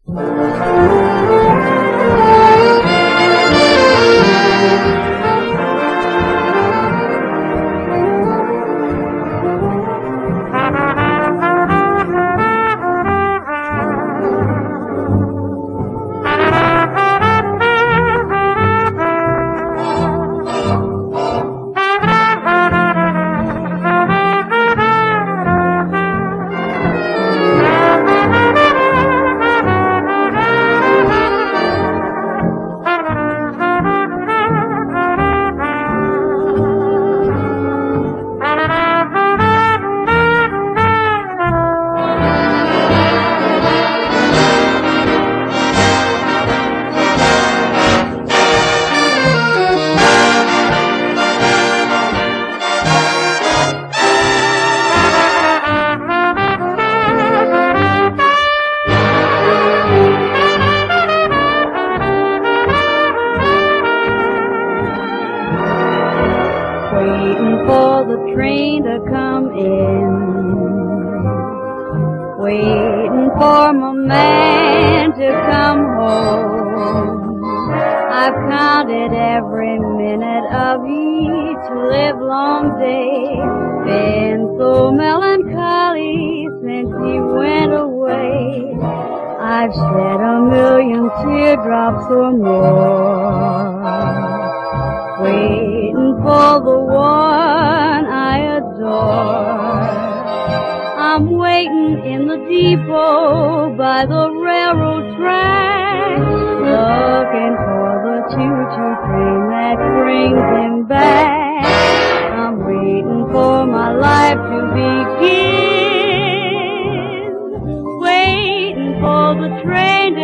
Waiting for the train to come in, waiting for my man to come home. I've counted every minute of each livelong day, been so melancholy since he went away. I've shed a million teardrops or more, waiting for the one I adore. I'm waiting in the depot by the railroad track, looking for the choo-choo train that brings him back. I'm waiting for my life to begin, waiting for the train to